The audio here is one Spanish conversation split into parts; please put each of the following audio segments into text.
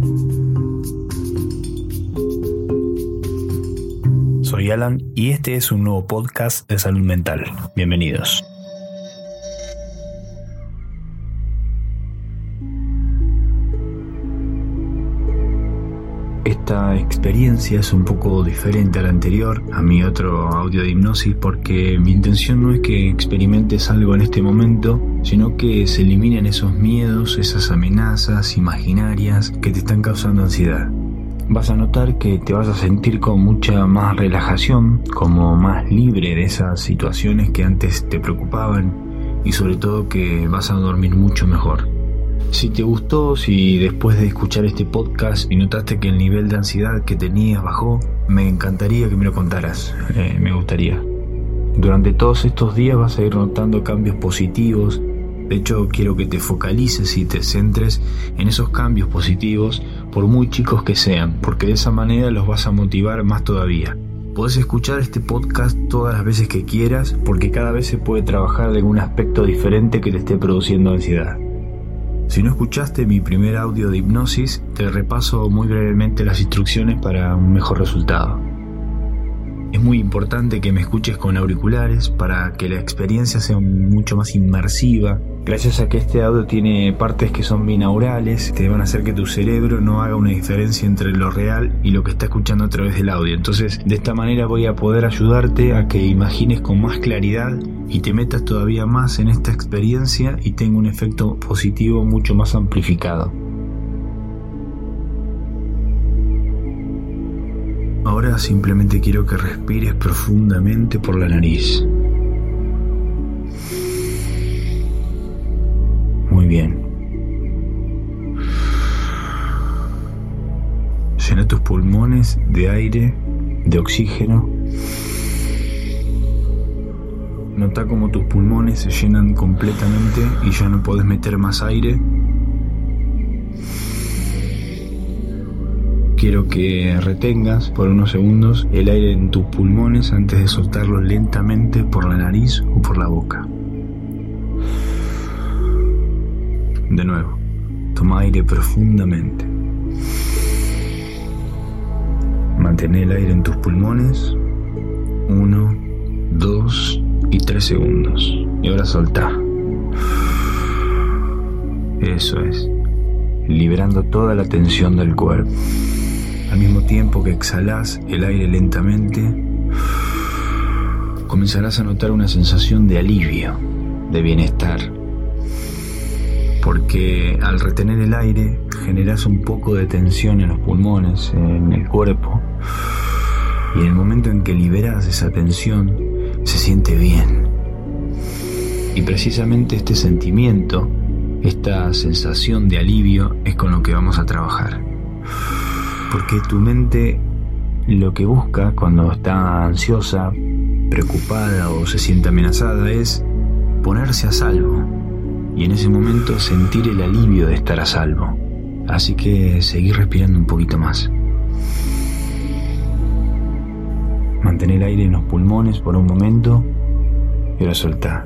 Soy Alan y este es un nuevo podcast de salud mental. Bienvenidos. Esta experiencia es un poco diferente a la anterior, a mi otro audio de hipnosis, porque mi intención no es que experimentes algo en este momento, sino que se eliminen esos miedos, esas amenazas imaginarias que te están causando ansiedad. Vas a notar que te vas a sentir con mucha más relajación, como más libre de esas situaciones que antes te preocupaban y sobre todo que vas a dormir mucho mejor. Si te gustó, si después de escuchar este podcast y notaste que el nivel de ansiedad que tenías bajó, me encantaría que me lo contaras, me gustaría. Durante todos estos días vas a ir notando cambios positivos. De hecho, quiero que te focalices y te centres en esos cambios positivos, por muy chicos que sean, porque de esa manera los vas a motivar más todavía. Podés escuchar este podcast todas las veces que quieras, porque cada vez se puede trabajar de algún aspecto diferente que te esté produciendo ansiedad. Si no escuchaste mi primer audio de hipnosis, te repaso muy brevemente las instrucciones para un mejor resultado. Es muy importante que me escuches con auriculares para que la experiencia sea mucho más inmersiva. Gracias a que este audio tiene partes que son binaurales, te van a hacer que tu cerebro no haga una diferencia entre lo real y lo que está escuchando a través del audio. Entonces, de esta manera voy a poder ayudarte a que imagines con más claridad y te metas todavía más en esta experiencia y tenga un efecto positivo mucho más amplificado. Ahora simplemente quiero que respires profundamente por la nariz. Muy bien. Llena tus pulmones de aire, de oxígeno. Nota cómo tus pulmones se llenan completamente y ya no podés meter más aire. Quiero que retengas por unos segundos el aire en tus pulmones antes de soltarlo lentamente por la nariz o por la boca. De nuevo, toma aire profundamente. Mantén el aire en tus pulmones 1, 2 y 3 segundos. Y ahora soltá. Eso es, liberando toda la tensión del cuerpo. Al mismo tiempo que exhalás el aire lentamente, comenzarás a notar una sensación de alivio, de bienestar. Porque al retener el aire generas un poco de tensión en los pulmones, en el cuerpo, y en el momento en que liberas esa tensión se siente bien. Y precisamente este sentimiento, esta sensación de alivio es con lo que vamos a trabajar. Porque tu mente lo que busca cuando está ansiosa, preocupada o se siente amenazada es ponerse a salvo. Y en ese momento sentir el alivio de estar a salvo. Así que seguí respirando un poquito más. Mantén el aire en los pulmones por un momento y ahora soltá.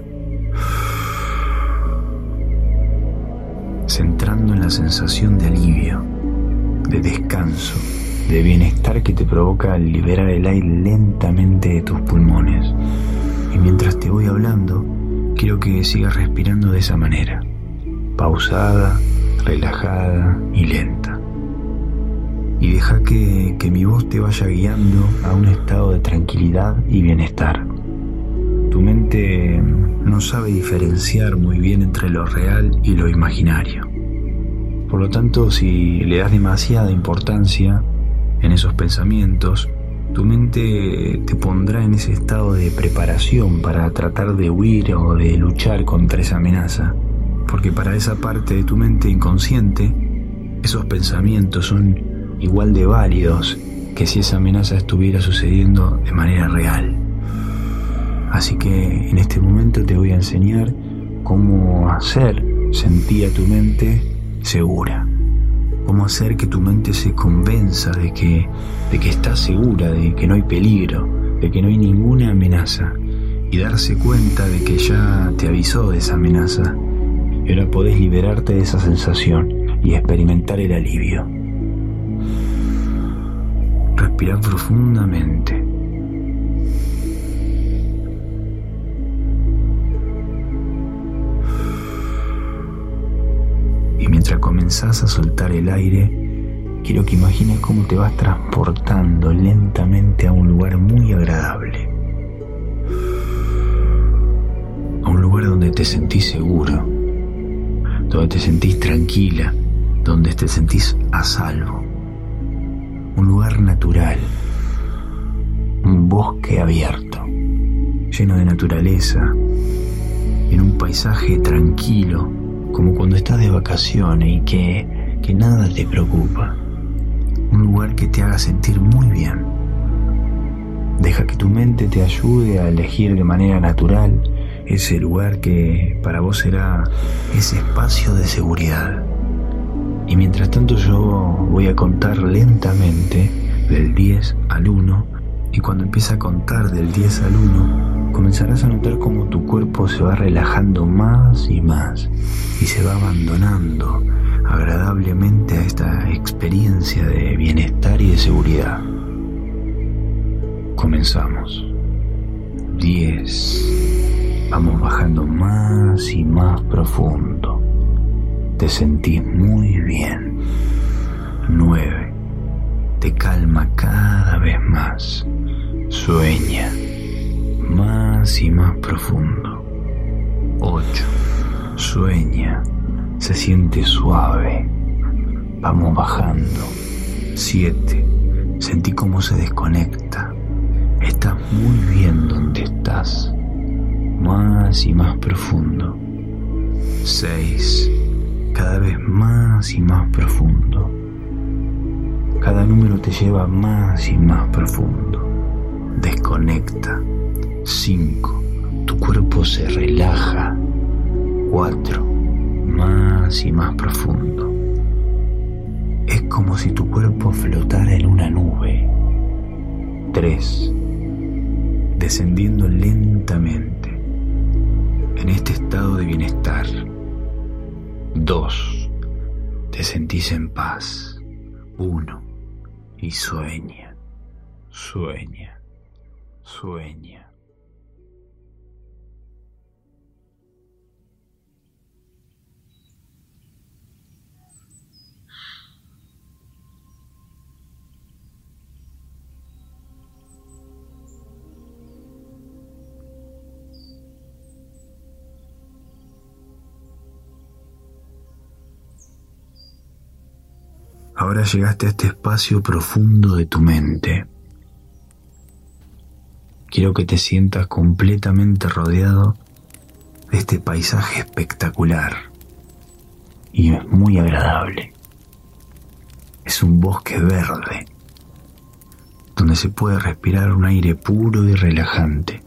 Centrando en la sensación de alivio, de descanso, de bienestar que te provoca liberar el aire lentamente de tus pulmones. Y mientras te voy hablando, quiero que sigas respirando de esa manera, pausada, relajada y lenta. Y deja que mi voz te vaya guiando a un estado de tranquilidad y bienestar. Tu mente no sabe diferenciar muy bien entre lo real y lo imaginario. Por lo tanto, si le das demasiada importancia en esos pensamientos, tu mente te pondrá en ese estado de preparación para tratar de huir o de luchar contra esa amenaza. Porque para esa parte de tu mente inconsciente, esos pensamientos son igual de válidos que si esa amenaza estuviera sucediendo de manera real. Así que en este momento te voy a enseñar cómo hacer sentir a tu mente segura. Cómo hacer que tu mente se convenza de que estás segura, de que no hay peligro, de que no hay ninguna amenaza. Y darse cuenta de que ya te avisó de esa amenaza. Y ahora podés liberarte de esa sensación y experimentar el alivio. Respira profundamente. Y mientras comenzás a soltar el aire, quiero que imagines cómo te vas transportando lentamente a un lugar muy agradable. A un lugar donde te sentís seguro, donde te sentís tranquila, donde te sentís a salvo. Un lugar natural, un bosque abierto, lleno de naturaleza, en un paisaje tranquilo, como cuando estás de vacaciones y que nada te preocupa. Un lugar que te haga sentir muy bien. Deja que tu mente te ayude a elegir de manera natural ese lugar que para vos será ese espacio de seguridad. Y mientras tanto yo voy a contar lentamente del 10 al 1, y cuando empiece a contar del 10 al 1, comenzarás a notar cómo tu cuerpo se va relajando más y más y se va abandonando agradablemente a esta experiencia de bienestar y de seguridad. Comenzamos. 10. Vamos bajando más y más profundo. Te sentís muy bien. 9. Te calma cada vez más. Sueña más y más profundo. 8. Sueña. Se siente suave. Vamos bajando. 7. Sentí cómo se desconecta. Estás muy bien donde estás. Más y más profundo. 6. Cada vez más y más profundo. Cada número te lleva más y más profundo. Desconecta. 5. Tu cuerpo se relaja. 4. Más y más profundo. Es como si tu cuerpo flotara en una nube. 3. Descendiendo lentamente en este estado de bienestar. 2. Te sentís en paz. 1. Y sueña, sueña, sueña. Ahora llegaste a este espacio profundo de tu mente. Quiero que te sientas completamente rodeado de este paisaje espectacular y es muy agradable. Es un bosque verde donde se puede respirar un aire puro y relajante,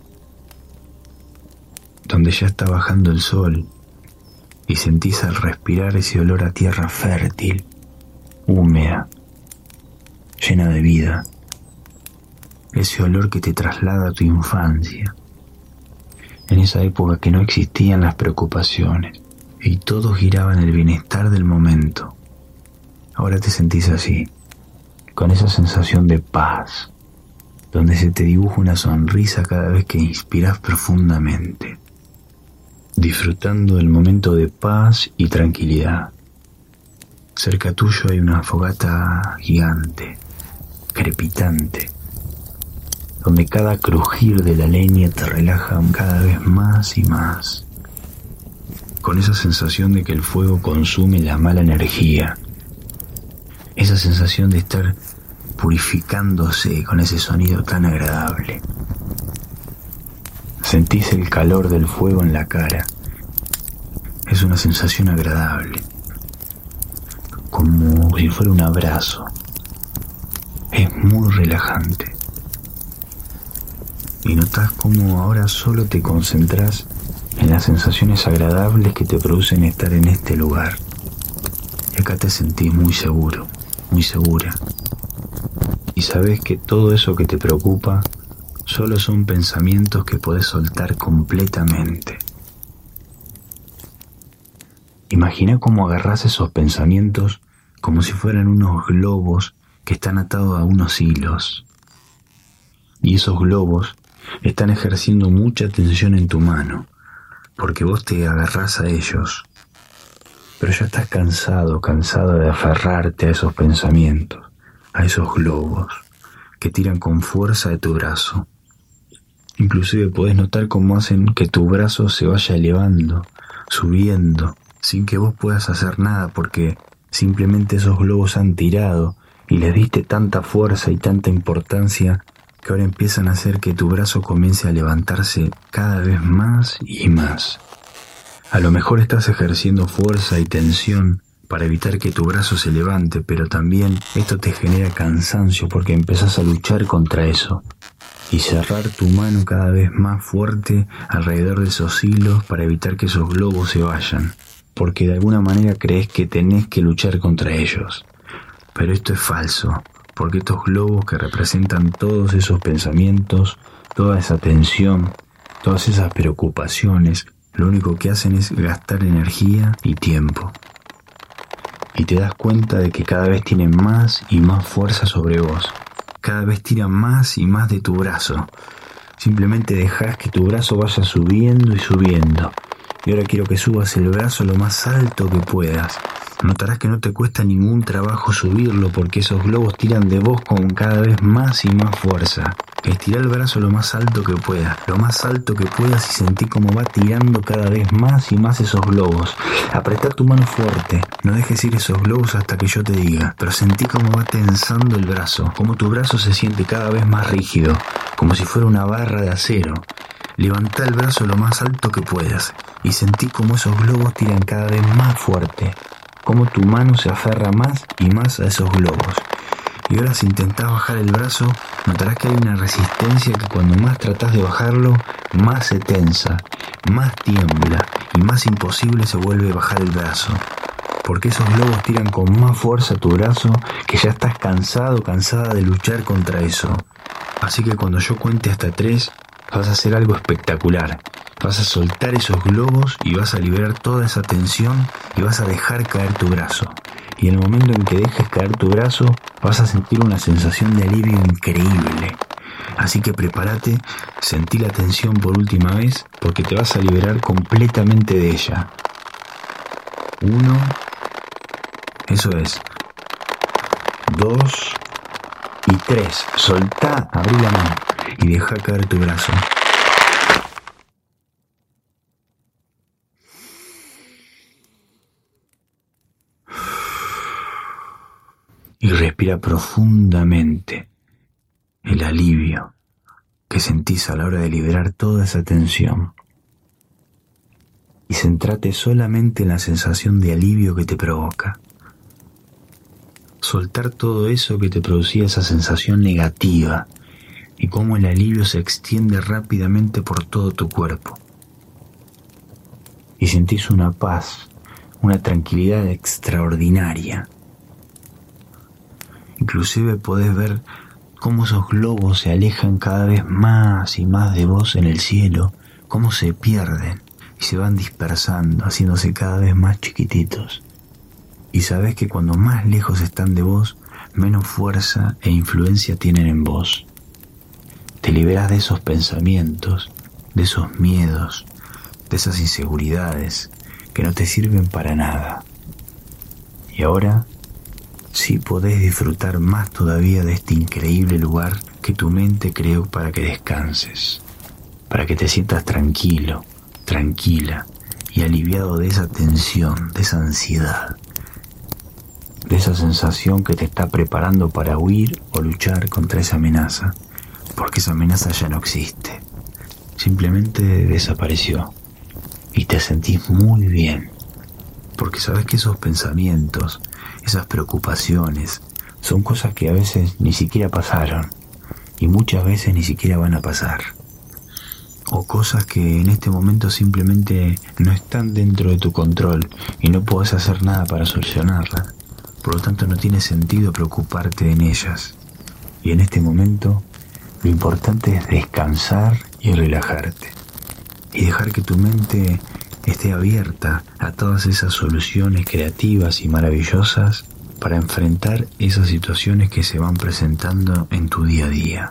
donde ya está bajando el sol y sentís al respirar ese olor a tierra fértil, húmeda, llena de vida, ese olor que te traslada a tu infancia, en esa época que no existían las preocupaciones y todo giraba en el bienestar del momento. Ahora te sentís así, con esa sensación de paz, donde se te dibuja una sonrisa cada vez que inspiras profundamente, disfrutando del momento de paz y tranquilidad. Cerca tuyo hay una fogata gigante, crepitante, donde cada crujir de la leña te relaja cada vez más y más, con esa sensación de que el fuego consume la mala energía, esa sensación de estar purificándose con ese sonido tan agradable. Sentís el calor del fuego en la cara, es una sensación agradable, como si fuera un abrazo. Es muy relajante. Y notás cómo ahora solo te concentrás en las sensaciones agradables que te producen estar en este lugar. Y acá te sentís muy seguro, muy segura. Y sabés que todo eso que te preocupa solo son pensamientos que podés soltar completamente. Imagina cómo agarrás esos pensamientos como si fueran unos globos que están atados a unos hilos. Y esos globos están ejerciendo mucha tensión en tu mano, porque vos te agarrás a ellos. Pero ya estás cansado de aferrarte a esos pensamientos, a esos globos que tiran con fuerza de tu brazo. Inclusive podés notar cómo hacen que tu brazo se vaya elevando, subiendo, sin que vos puedas hacer nada, porque simplemente esos globos han tirado y les diste tanta fuerza y tanta importancia que ahora empiezan a hacer que tu brazo comience a levantarse cada vez más y más. A lo mejor estás ejerciendo fuerza y tensión para evitar que tu brazo se levante, pero también esto te genera cansancio porque empezás a luchar contra eso y cerrar tu mano cada vez más fuerte alrededor de esos hilos para evitar que esos globos se vayan, porque de alguna manera crees que tenés que luchar contra ellos. Pero esto es falso, porque estos globos que representan todos esos pensamientos, toda esa tensión, todas esas preocupaciones, lo único que hacen es gastar energía y tiempo. Y te das cuenta de que cada vez tienen más y más fuerza sobre vos. Cada vez tiran más y más de tu brazo. Simplemente dejás que tu brazo vaya subiendo y subiendo. Y ahora quiero que subas el brazo lo más alto que puedas. Notarás que no te cuesta ningún trabajo subirlo porque esos globos tiran de vos con cada vez más y más fuerza. Estirá el brazo lo más alto que puedas y sentí cómo va tirando cada vez más y más esos globos. Apretá tu mano fuerte, no dejes ir esos globos hasta que yo te diga, pero sentí cómo va tensando el brazo, cómo tu brazo se siente cada vez más rígido, como si fuera una barra de acero. Levantá el brazo lo más alto que puedas y sentí cómo esos globos tiran cada vez más fuerte, cómo tu mano se aferra más y más a esos globos. Y ahora si intentás bajar el brazo, notarás que hay una resistencia que cuando más tratás de bajarlo, más se tensa, más tiembla y más imposible se vuelve bajar el brazo. Porque esos globos tiran con más fuerza a tu brazo que ya estás cansada de luchar contra eso. Así que cuando yo cuente hasta 3, vas a hacer algo espectacular. Vas a soltar esos globos y vas a liberar toda esa tensión y vas a dejar caer tu brazo. Y en el momento en que dejes caer tu brazo, vas a sentir una sensación de alivio increíble. Así que prepárate, sentí la tensión por última vez, porque te vas a liberar completamente de ella. 1, eso es. 2 y 3. Soltá, abrí la mano y deja caer tu brazo. Y respira profundamente el alivio que sentís a la hora de liberar toda esa tensión. Y centrate solamente en la sensación de alivio que te provoca. Soltar todo eso que te producía esa sensación negativa y cómo el alivio se extiende rápidamente por todo tu cuerpo. Y sentís una paz, una tranquilidad extraordinaria. Inclusive podés ver cómo esos globos se alejan cada vez más y más de vos en el cielo, cómo se pierden y se van dispersando, haciéndose cada vez más chiquititos. Y sabés que cuando más lejos están de vos, menos fuerza e influencia tienen en vos. Te liberás de esos pensamientos, de esos miedos, de esas inseguridades que no te sirven para nada. Y ahora sí podés disfrutar más todavía de este increíble lugar que tu mente creó para que descanses, para que te sientas tranquilo, tranquila y aliviado de esa tensión, de esa ansiedad, de esa sensación que te está preparando para huir o luchar contra esa amenaza, porque esa amenaza ya no existe, simplemente desapareció y te sentís muy bien, porque sabes que esos pensamientos, esas preocupaciones, son cosas que a veces ni siquiera pasaron y muchas veces ni siquiera van a pasar. O cosas que en este momento simplemente no están dentro de tu control y no podés hacer nada para solucionarlas. Por lo tanto no tiene sentido preocuparte en ellas. Y en este momento lo importante es descansar y relajarte. Y dejar que tu mente esté abierta a todas esas soluciones creativas y maravillosas para enfrentar esas situaciones que se van presentando en tu día a día.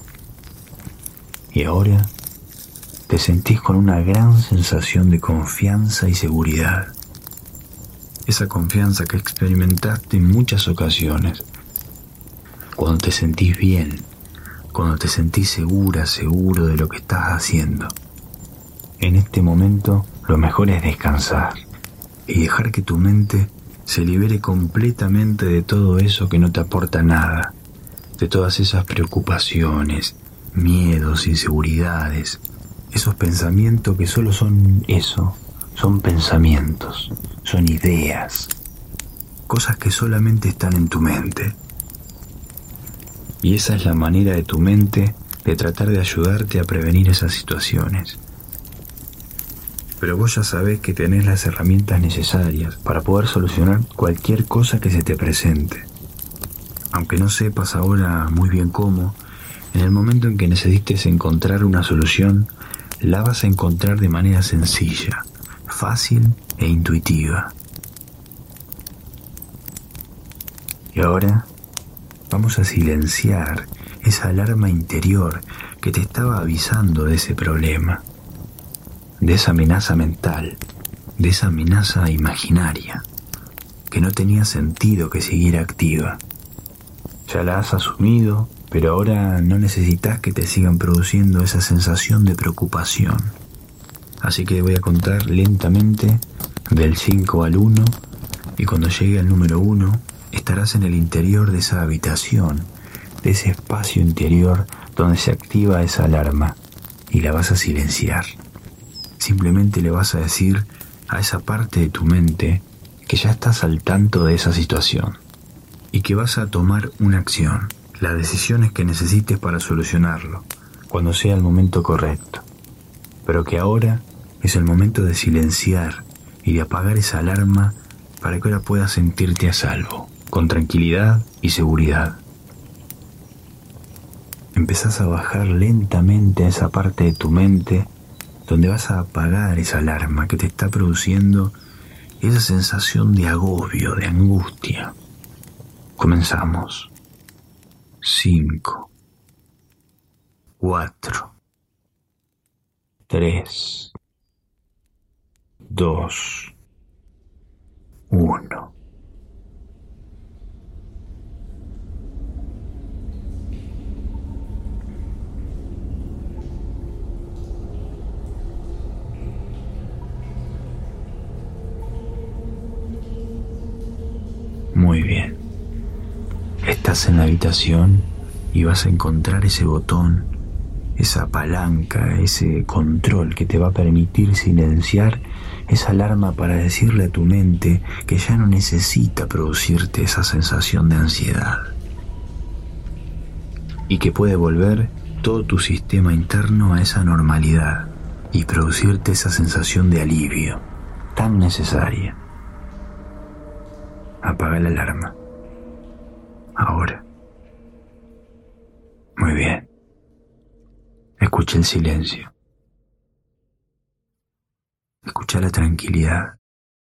Y ahora te sentís con una gran sensación de confianza y seguridad. Esa confianza que experimentaste en muchas ocasiones. Cuando te sentís bien, cuando te sentís seguro de lo que estás haciendo. En este momento, lo mejor es descansar y dejar que tu mente se libere completamente de todo eso que no te aporta nada, de todas esas preocupaciones, miedos, inseguridades, esos pensamientos que solo son eso, son pensamientos, son ideas, cosas que solamente están en tu mente. Y esa es la manera de tu mente de tratar de ayudarte a prevenir esas situaciones. Pero vos ya sabés que tenés las herramientas necesarias para poder solucionar cualquier cosa que se te presente. Aunque no sepas ahora muy bien cómo, en el momento en que necesites encontrar una solución, la vas a encontrar de manera sencilla, fácil e intuitiva. Y ahora vamos a silenciar esa alarma interior que te estaba avisando de ese problema, de esa amenaza mental, de esa amenaza imaginaria, que no tenía sentido que siguiera activa. Ya la has asumido, pero ahora no necesitas que te sigan produciendo esa sensación de preocupación. Así que voy a contar lentamente del 5 al 1, y cuando llegue al número 1, estarás en el interior de esa habitación, de ese espacio interior donde se activa esa alarma, y la vas a silenciar. Simplemente le vas a decir a esa parte de tu mente que ya estás al tanto de esa situación y que vas a tomar una acción, las decisiones que necesites para solucionarlo, cuando sea el momento correcto. Pero que ahora es el momento de silenciar y de apagar esa alarma para que ahora puedas sentirte a salvo, con tranquilidad y seguridad. Empezás a bajar lentamente a esa parte de tu mente donde vas a apagar esa alarma que te está produciendo esa sensación de agobio, de angustia. Comenzamos. 5, 4, 3, 2, 1. Muy bien. Estás en la habitación y vas a encontrar ese botón, esa palanca, ese control que te va a permitir silenciar esa alarma para decirle a tu mente que ya no necesita producirte esa sensación de ansiedad y que puede volver todo tu sistema interno a esa normalidad y producirte esa sensación de alivio tan necesaria. Apaga la alarma. Ahora. Muy bien. Escucha el silencio. Escucha la tranquilidad.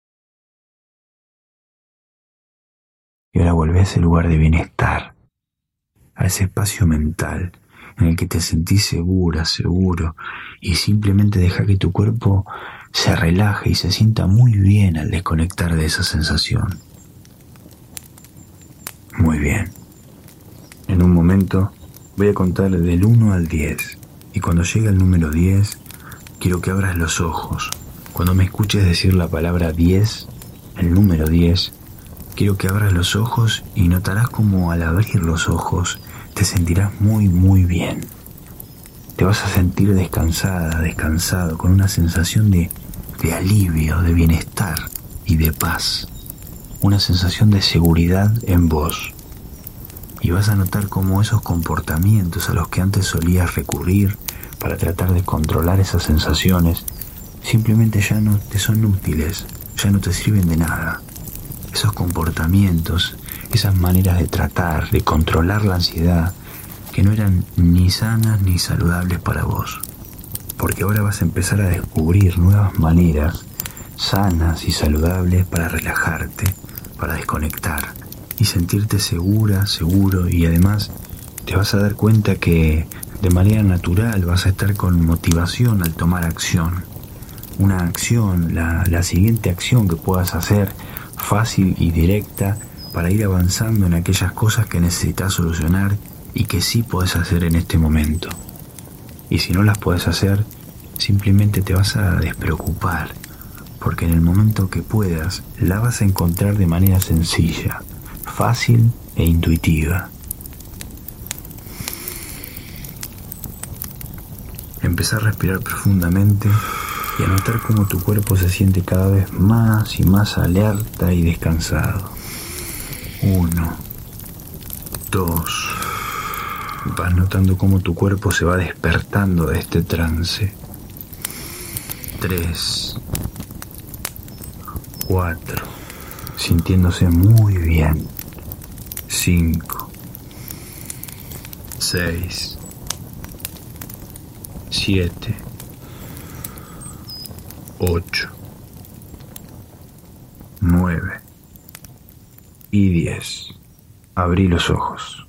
Y ahora vuelve a ese lugar de bienestar, a ese espacio mental en el que te sentís seguro, y simplemente deja que tu cuerpo se relaje y se sienta muy bien al desconectar de esa sensación. Muy bien. En un momento voy a contar del 1 al 10 y cuando llegue al número 10 quiero que abras los ojos. Cuando me escuches decir la palabra 10, el número 10, quiero que abras los ojos y notarás como al abrir los ojos te sentirás muy bien. Te vas a sentir descansada, descansado, con una sensación de alivio, de bienestar y de paz. Una sensación de seguridad en vos. Y vas a notar cómo esos comportamientos a los que antes solías recurrir para tratar de controlar esas sensaciones simplemente ya no te son útiles, ya no te sirven de nada. Esos comportamientos, esas maneras de tratar, de controlar la ansiedad, que no eran ni sanas ni saludables para vos. Porque ahora vas a empezar a descubrir nuevas maneras sanas y saludables para relajarte, para desconectar, y sentirte segura, seguro, y además te vas a dar cuenta que de manera natural vas a estar con motivación al tomar acción. Una acción, la siguiente acción que puedas hacer fácil y directa para ir avanzando en aquellas cosas que necesitas solucionar y que sí podés hacer en este momento. Y si no las podés hacer, simplemente te vas a despreocupar, porque en el momento que puedas, la vas a encontrar de manera sencilla, fácil e intuitiva. Empezá a respirar profundamente y a notar cómo tu cuerpo se siente cada vez más y más alerta y descansado. 1, 2. Vas notando cómo tu cuerpo se va despertando de este trance. 3, 4. Sintiéndose muy bien. 5, 6, 7, 8, 9 y 10. Abrí los ojos.